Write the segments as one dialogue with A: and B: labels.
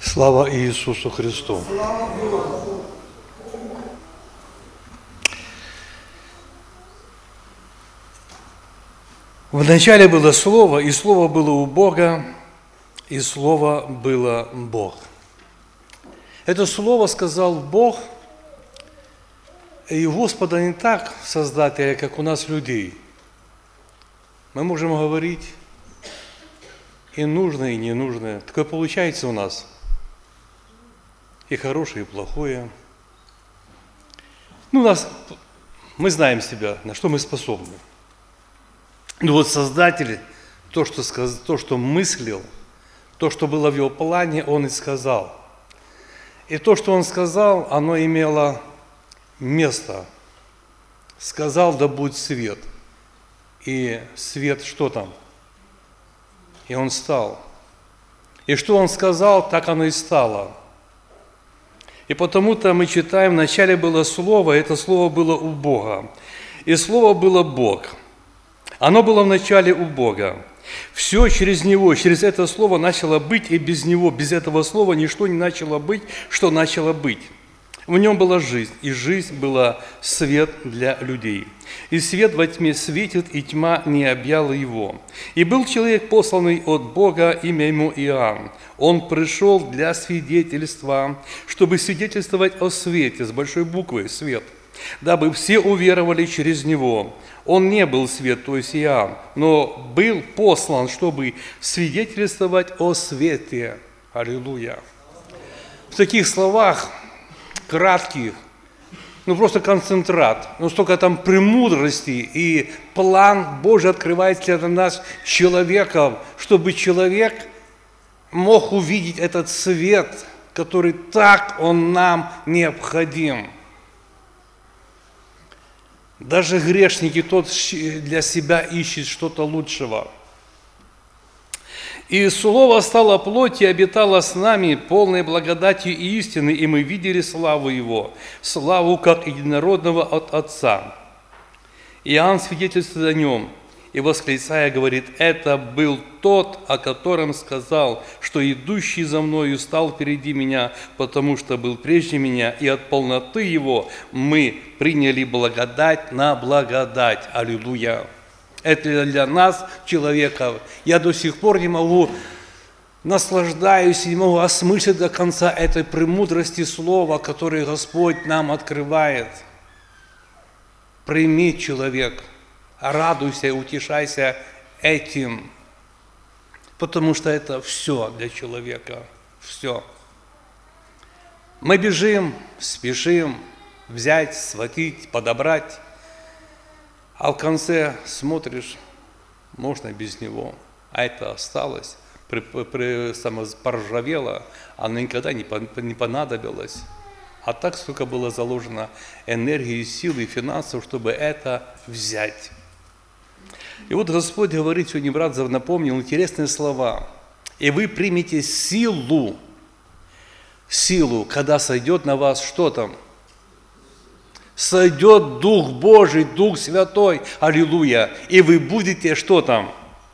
A: Слава Иисусу Христу! Вначале было Слово, и Слово было у Бога, и Слово было Бог. Это Слово сказал Бог, и у Господа не так Создателя, как у нас людей. Мы можем говорить и нужное, и ненужное. Такое получается у нас. И хорошее, и плохое. Мы знаем себя, на что мы способны. Но вот Создатель, то, что мыслил, то, что было в его плане, он и сказал. И то, что он сказал, оно имело место. Сказал, да будет свет. И свет что там? И он стал. И что он сказал, так оно и стало. И потому-то мы читаем, вначале было Слово, и это Слово было у Бога. И Слово было Бог. Оно было вначале у Бога. Все через Него, через это Слово начало быть, и без Него, без этого Слова ничто не начало быть, что начало быть. В нем была жизнь, и жизнь была свет для людей. И свет во тьме светит, и тьма не объяла его. И был человек, посланный от Бога, имя ему Иоанн. Он пришел для свидетельства, чтобы свидетельствовать о свете, с большой буквы «свет», дабы все уверовали через него. Он не был свет, то есть Иоанн, но был послан, чтобы свидетельствовать о свете. Аллилуйя. В таких словах, кратких, просто концентрат, но столько там премудрости, и план Божий открывается для нас человеком, чтобы человек мог увидеть этот свет, который он нам необходим. Даже грешники тот для себя ищет что-то лучшего. И Слово стало плотью и обитало с нами, полной благодатью и истины, и мы видели славу Его, славу как единородного от Отца. Иоанн свидетельствует о Нем, и восклицая говорит: «Это был тот, о котором сказал, что идущий за мною стал впереди меня, потому что был прежде меня, и от полноты Его мы приняли благодать на благодать». Аллилуйя! Это для нас, человеков. Я до сих пор не могу наслаждаюсь и не могу осмыслить до конца этой премудрости слова, которое Господь нам открывает. Прими, человек, радуйся и утешайся этим, потому что это все для человека, все. Мы бежим, спешим взять, схватить, подобрать, а в конце смотришь, можно без него, а это осталось, поржавело, оно никогда не понадобилось. А так столько было заложено энергии, силы и финансов, чтобы это взять. И вот Господь говорит, сегодня брат напомнил интересные слова. И вы примете силу, когда сойдет на вас что там? Сойдет Дух Божий, Дух Святой, аллилуйя, и вы будете что там?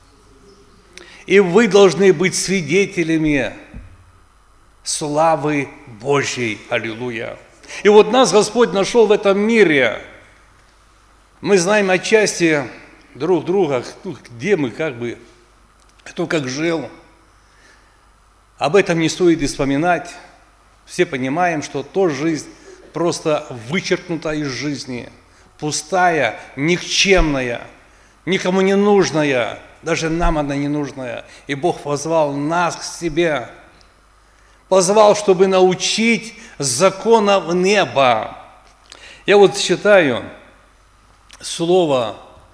A: И вы должны быть свидетелями славы Божьей, аллилуйя. И вот нас Господь нашел в этом мире. Мы знаем отчасти друг друга, где мы, кто как жил. Об этом не стоит и вспоминать. Все понимаем, что то жизнь просто вычеркнута из жизни, пустая, никчемная, никому не нужная, даже нам она не нужная. И Бог позвал нас к себе, позвал, чтобы научить законов неба. Я вот читаю слово,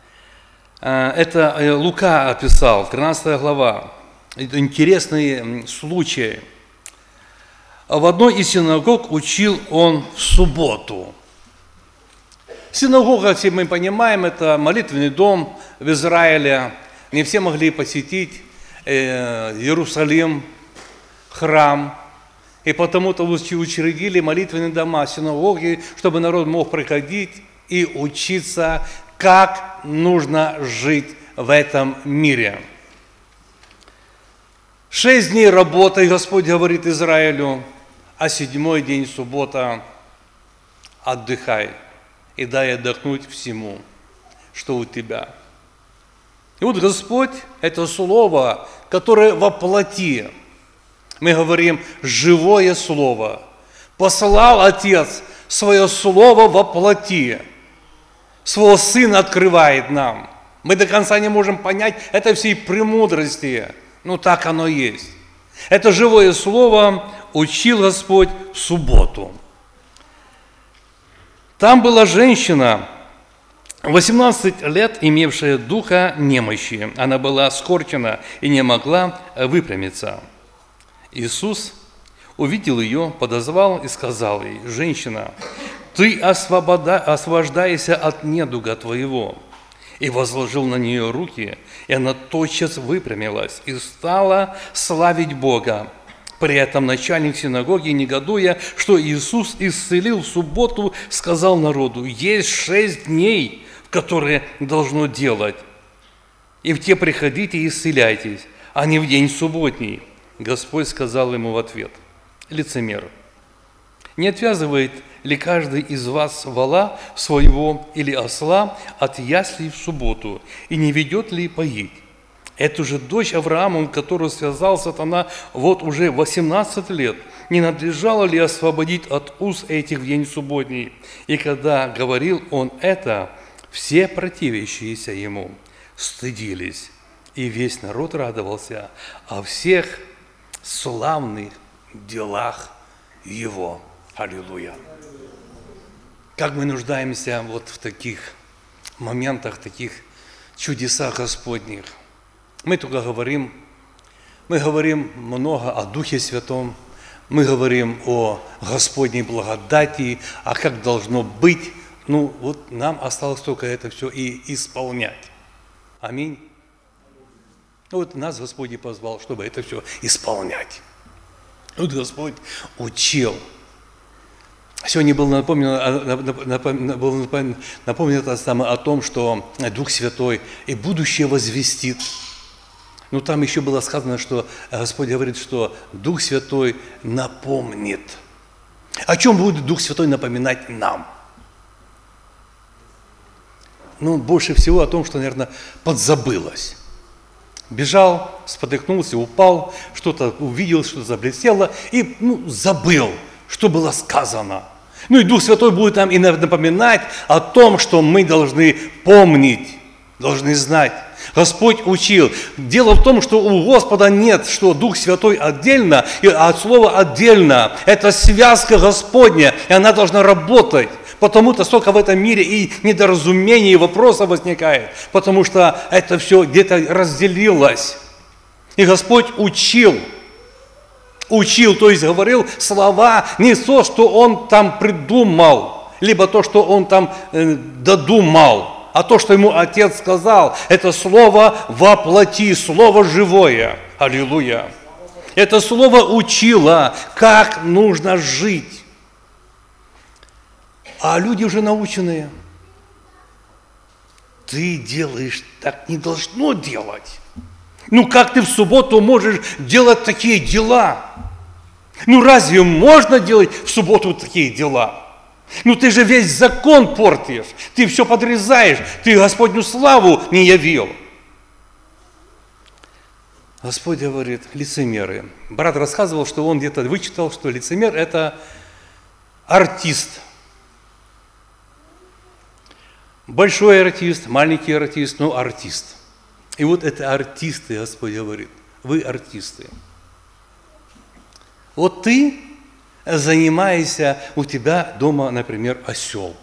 A: это Лука описал, 13 глава, это интересный случай. В одной из синагог учил он в субботу. Синагога, все мы понимаем, это молитвенный дом в Израиле. Не все могли посетить Иерусалим, храм. И потому-то учредили молитвенные дома, синагоги, чтобы народ мог приходить и учиться, как нужно жить в этом мире. 6 дней работай, Господь говорит Израилю, а 7-й день, суббота, отдыхай и дай отдохнуть всему, что у тебя. И вот Господь – это слово, которое во плоти. Мы говорим «живое слово». Послал Отец свое слово во плоти. Своего Сына открывает нам. Мы до конца не можем понять это всей премудрости. Но так оно есть. Это живое слово учил Господь в субботу. Там была женщина, 18 лет, имевшая духа немощи. Она была скорчена и не могла выпрямиться. Иисус увидел ее, подозвал и сказал ей: «Женщина, ты освобождайся от недуга твоего». И возложил на нее руки, и она тотчас выпрямилась и стала славить Бога. При этом начальник синагоги, негодуя, что Иисус исцелил в субботу, сказал народу: «Есть 6 дней, в которые должно делать, и в те приходите и исцеляйтесь, а не в день субботний». Господь сказал ему в ответ: «Лицемер, не отвязывает ли каждый из вас вола своего или осла от яслей в субботу, и не ведет ли поить? Эту же дочь Аврааму, которую связал сатана вот уже 18 лет, не надлежало ли освободить от уз этих в день субботний?» И когда говорил он это, все противящиеся ему стыдились, и весь народ радовался о всех славных делах его. Аллилуйя! Как мы нуждаемся вот в таких моментах, таких чудесах Господних. Мы только говорим много о Духе Святом, мы говорим о Господней благодати, а как должно быть. Ну вот нам осталось только это все и исполнять. Аминь. Вот нас Господь и позвал, чтобы это все исполнять. Вот Господь учил. Сегодня было напомнено о том, что Дух Святой и будущее возвестит. Но там еще было сказано, что Господь говорит, что Дух Святой напомнит. О чем будет Дух Святой напоминать нам? Ну, больше всего о том, что, наверное, подзабылось. Бежал, спотыкнулся, упал, что-то увидел, что-то заблестело, и забыл, что было сказано. Ну и Дух Святой будет нам и напоминать о том, что мы должны помнить, должны знать. Господь учил. Дело в том, что у Господа нет, что Дух Святой отдельно, а от слова отдельно. Это связка Господня, и она должна работать. Потому-то столько в этом мире и недоразумений, и вопросов возникает, потому что это все где-то разделилось. И Господь учил, то есть говорил слова, не то, что Он там придумал, либо то, что Он там додумал, а то, что Ему Отец сказал, это слово воплоти, слово живое. Аллилуйя. Это слово учило, как нужно жить. А люди уже наученные. Ты делаешь, так не должно делать. Ну как ты в субботу можешь делать такие дела? Ну разве можно делать в субботу такие дела? Ну ты же весь закон портишь, ты все подрезаешь, ты Господню славу не явил. Господь говорит: лицемеры. Брат рассказывал, что он где-то вычитал, что лицемер – это артист. Большой артист, маленький артист, но артист. И вот это артисты, Господь говорит, вы артисты. Вот ты занимаешься, у тебя дома, например, осел.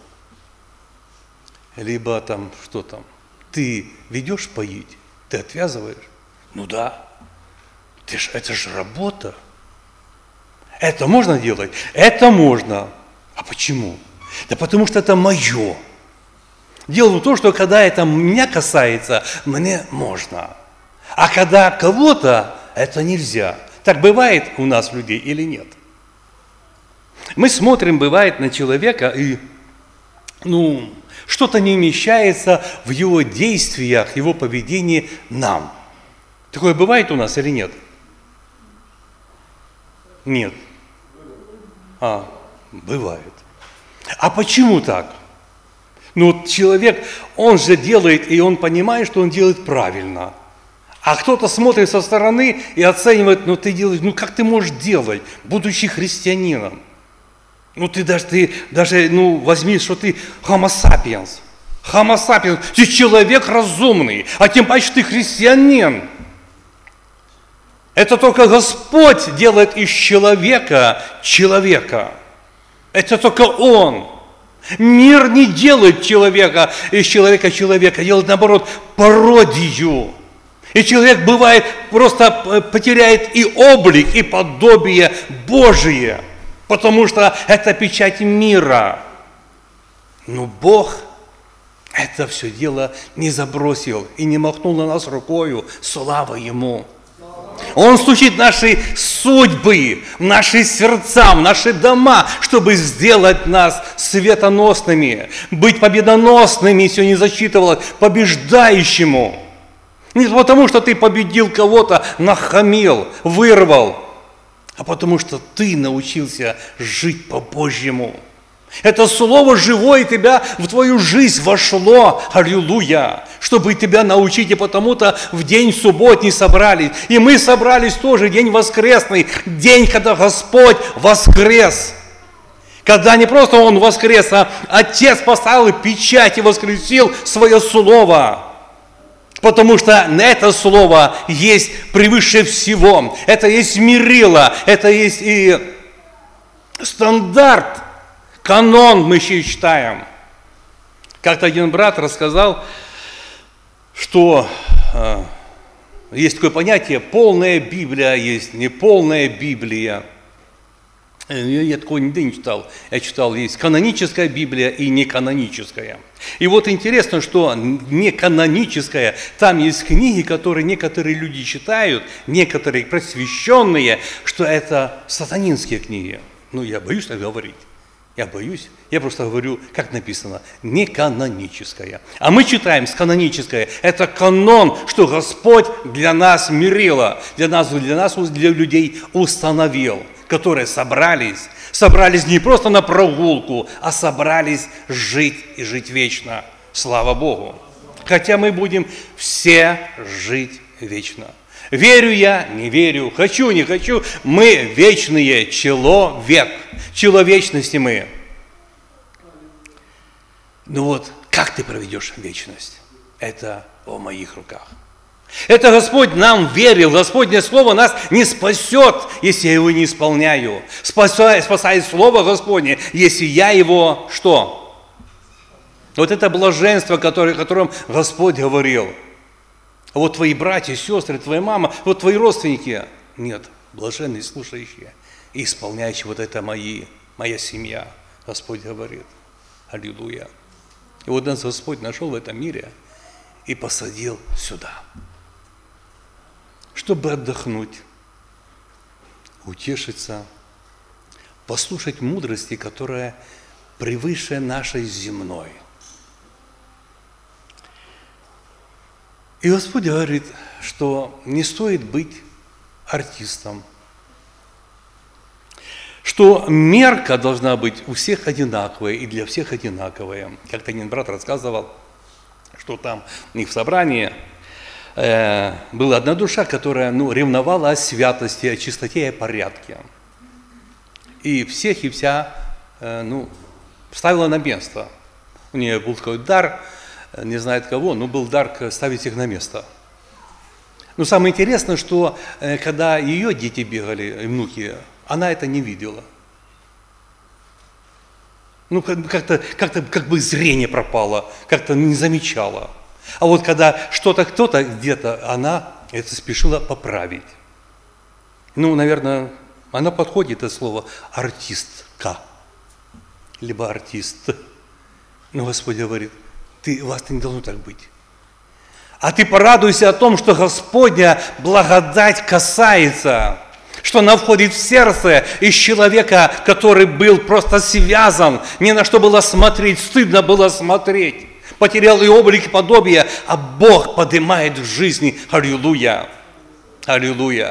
A: Либо там, что там, ты ведешь поить, ты отвязываешь. Ну да, это же работа. Это можно делать? Это можно. А почему? Да потому что это мое. Дело в том, что когда это меня касается, мне можно. А когда кого-то, это нельзя. Так бывает у нас людей или нет? Мы смотрим, бывает, на человека, и что-то не вмещается в его действиях, его поведении нам. Такое бывает у нас или нет? Нет. Бывает. А почему так? Ну вот человек, он же делает, и он понимает, что он делает правильно. А кто-то смотрит со стороны и оценивает, ну ты делаешь, ну как ты можешь делать, будучи христианином? Ну ты даже возьми, что ты homo sapiens. Homo sapiens, ты человек разумный, а тем паче ты христианин. Это только Господь делает из человека человека. Это только Он. Мир не делает человека из человека человека, делает наоборот пародию. И человек бывает просто потеряет и облик, и подобие Божие, потому что это печать мира. Но Бог это все дело не забросил и не махнул на нас рукою, слава Ему. Он стучит в наши судьбы, в наши сердца, в наши дома, чтобы сделать нас светоносными, быть победоносными, все не засчитывалось, побеждающему. Не потому, что ты победил кого-то, нахамил, вырвал, а потому, что ты научился жить по-божьему. Это слово живое тебя в твою жизнь вошло, аллилуйя, чтобы тебя научить, и потому-то в день субботний собрались. И мы собрались тоже, день воскресный, день, когда Господь воскрес. Когда не просто Он воскрес, а Отец поставил печать и воскресил свое слово. Потому что это слово есть превыше всего. Это есть мерило, это есть и стандарт. Канон мы еще читаем. Как-то один брат рассказал, что есть такое понятие полная Библия, есть неполная Библия. Я такого нигде не читал. Я читал, есть каноническая Библия и неканоническая. И вот интересно, что неканоническая, там есть книги, которые некоторые люди читают, некоторые просвещенные, что это сатанинские книги. Ну, я боюсь так говорить. Я боюсь, я просто говорю, как написано, не каноническая. А мы читаем с канонической. Это канон, что Господь для нас мерило, для людей установил, которые собрались не просто на прогулку, а собрались жить и жить вечно. Слава Богу. Хотя мы будем все жить вечно. Верю я, не верю, хочу, не хочу, мы вечные, человек, человечности мы. Ну вот, как ты проведешь вечность? Это в моих руках. Это Господь нам верил, Господне Слово нас не спасет, если я его не исполняю. Спасает Слово Господне, если я его что? Вот это блаженство, о котором Господь говорил. А вот твои братья, сестры, твоя мама, вот твои родственники. Нет, блаженные, слушающие и исполняющие, вот это моя семья, Господь говорит. Аллилуйя. И вот нас Господь нашел в этом мире и посадил сюда, чтобы отдохнуть, утешиться, послушать мудрости, которая превыше нашей земной. И Господь говорит, что не стоит быть артистом, что мерка должна быть у всех одинаковая и для всех одинаковая. Как-то один брат рассказывал, что там у них в собрании была одна душа, которая ревновала о святости, о чистоте и о порядке. И всех и вся ставила на место. У нее был такой дар, не знает кого, но был дар ставить их на место. Но самое интересное, что когда ее дети бегали, внуки, она это не видела. Как бы зрение пропало, как-то не замечала. А вот когда что-то кто-то где-то, она это спешила поправить. Наверное, она подходит, это слово артистка, либо артист. Но Господь говорит, у вас не должно так быть. А ты порадуйся о том, что Господня благодать касается, что она входит в сердце из человека, который был просто связан, ни на что было смотреть, стыдно было смотреть, потерял и облик, и подобие, а Бог поднимает в жизни. Аллилуйя! Аллилуйя!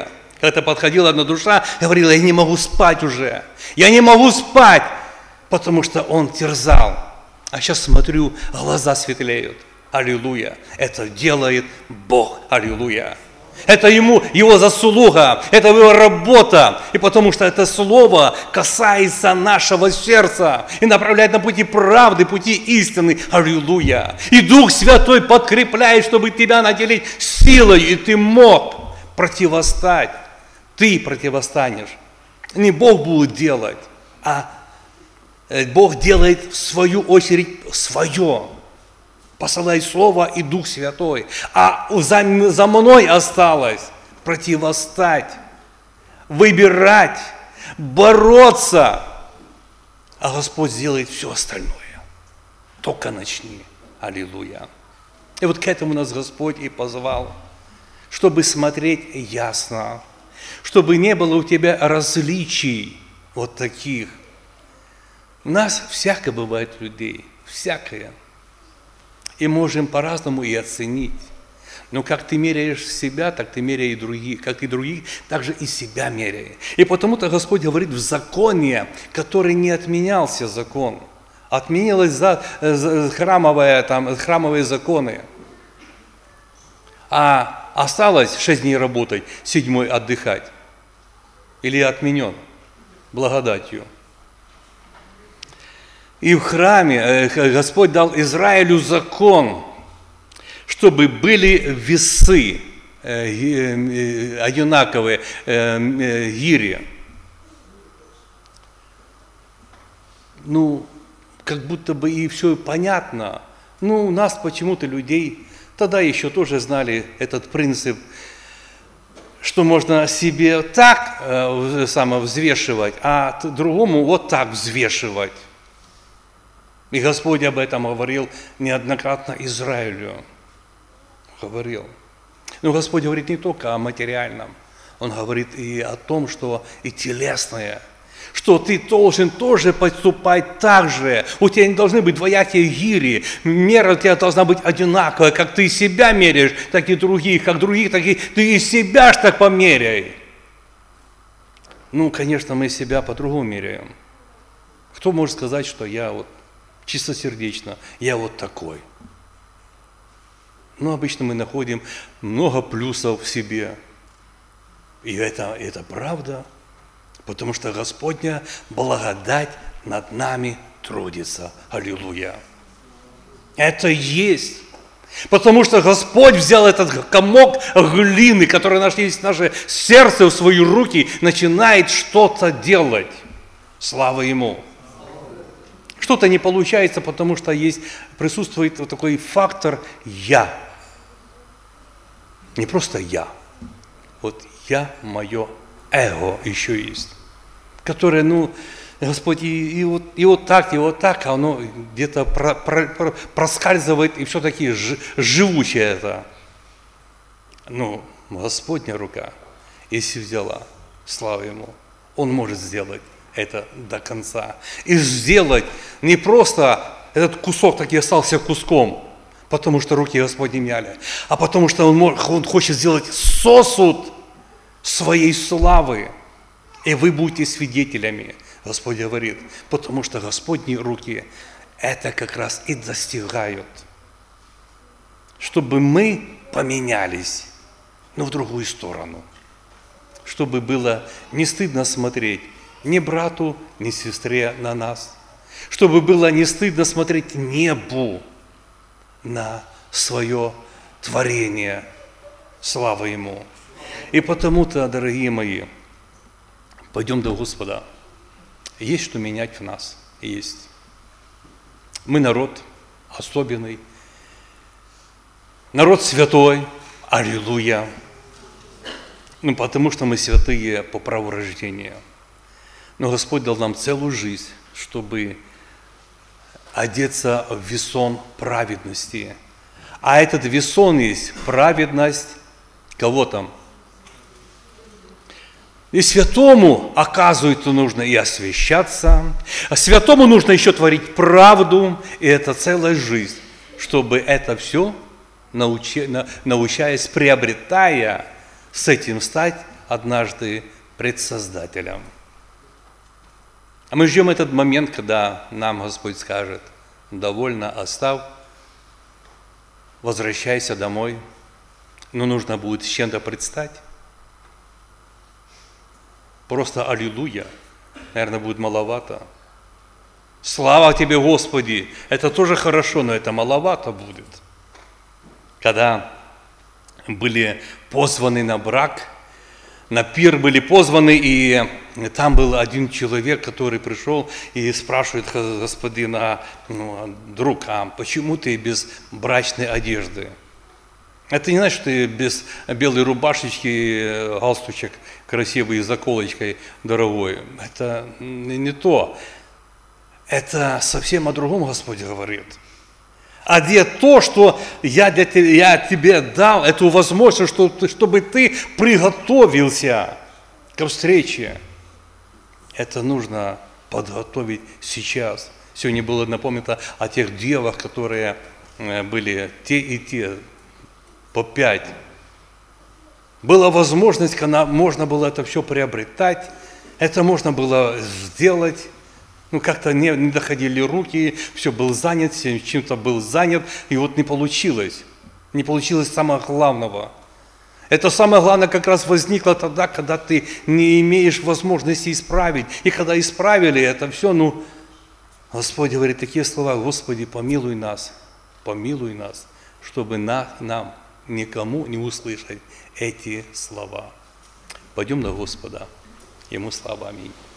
A: Когда подходила одна душа, говорила, я не могу спать уже. Я не могу спать, потому что он терзал. А сейчас смотрю, глаза светлеют. Аллилуйя. Это делает Бог. Аллилуйя. Это его заслуга, это его работа. И потому что это слово касается нашего сердца и направляет на пути правды, пути истины. Аллилуйя. И Дух Святой подкрепляет, чтобы тебя наделить силой, и ты мог противостать. Ты противостанешь. Не Бог будет делать, а Бог делает в свою очередь свое. Посылает Слово и Дух Святой. А за мной осталось противостать, выбирать, бороться. А Господь сделает все остальное. Только начни. Аллилуйя. И вот к этому нас Господь и позвал, чтобы смотреть ясно, чтобы не было у тебя различий вот таких. У нас всякое бывает людей, всякое. И можем по-разному и оценить. Но как ты меряешь себя, так ты меряй и других. Как и других, так же и себя меряй. И потому-то Господь говорит в законе, который не отменялся закон. Отменилось храмовые законы. А осталось 6 дней работать, 7-й отдыхать. Или отменен благодатью. И в храме Господь дал Израилю закон, чтобы были весы одинаковые, гири. Ну, как будто бы и все понятно. Ну, у нас почему-то людей, тогда еще тоже знали этот принцип, что можно себе так самовзвешивать, а другому вот так взвешивать. И Господь об этом говорил неоднократно Израилю. Говорил. Но Господь говорит не только о материальном. Он говорит и о том, что и телесное. Что ты должен тоже поступать так же. У тебя не должны быть двоякие гири. Мера у тебя должна быть одинаковая. Как ты себя меряешь, так и других. Как других, так и ты и себя ж так померяй. Ну, конечно, мы себя по-другому меряем. Кто может сказать, что я вот чистосердечно, я вот такой. Но обычно мы находим много плюсов в себе. И это правда, потому что Господня благодать над нами трудится. Аллилуйя. Это есть. Потому что Господь взял этот комок глины, который нашлись в наше сердце, в свои руки, начинает что-то делать. Слава Ему. Что-то не получается, потому что присутствует вот такой фактор «я». Не просто «я». Вот «я», мое эго еще есть, которое, Господь, и вот так, а оно где-то проскальзывает, и все-таки живучее это. Господня рука, если взяла, слава Ему, Он может сделать это до конца. И сделать не просто этот кусок так и остался куском, потому что руки Господни мяли, а потому что Он хочет сделать сосуд своей славы. И вы будете свидетелями, Господь говорит, потому что Господни руки это как раз и достигают. Чтобы мы поменялись, но в другую сторону. Чтобы было не стыдно смотреть ни брату, ни сестре на нас. Чтобы было не стыдно смотреть небу на свое творение. Слава Ему. И потому-то, дорогие мои, пойдем до Господа. Есть что менять в нас. Есть. Мы народ особенный. Народ святой. Аллилуйя. Потому что мы святые по праву рождения. Но Господь дал нам целую жизнь, чтобы одеться в весон праведности. А этот весон есть праведность кого там? И святому, оказывается, нужно и освящаться, а святому нужно еще творить правду, и это целая жизнь, чтобы это все, научаясь, приобретая, с этим стать однажды пред Создателем. А мы ждем этот момент, когда нам Господь скажет: довольно, оставь, возвращайся домой. Но нужно будет с чем-то предстать. Просто аллилуйя, наверное, будет маловато. Слава Тебе, Господи! Это тоже хорошо, но это маловато будет. Когда были позваны на брак, на пир были позваны, и там был один человек, который пришел и спрашивает господина: друг, а почему ты без брачной одежды? Это не значит, что ты без белой рубашечки, галстучек красивый, с заколочкой дорогой. Это не то. Это совсем о другом Господь говорит. Одеть то, что я тебе дал, эту возможность, чтобы ты приготовился к встрече. Это нужно подготовить сейчас. Сегодня было напомнено о тех девах, которые были те и те, по 5. Была возможность, когда можно было это все приобретать, это можно было сделать. Как-то не доходили руки, все был занят, чем-то был занят, и вот не получилось. Не получилось самого главного. Это самое главное как раз возникло тогда, когда ты не имеешь возможности исправить. И когда исправили это все, Господь говорит такие слова: Господи, помилуй нас, чтобы нам никому не услышать эти слова. Пойдем на Господа. Ему слава. Аминь.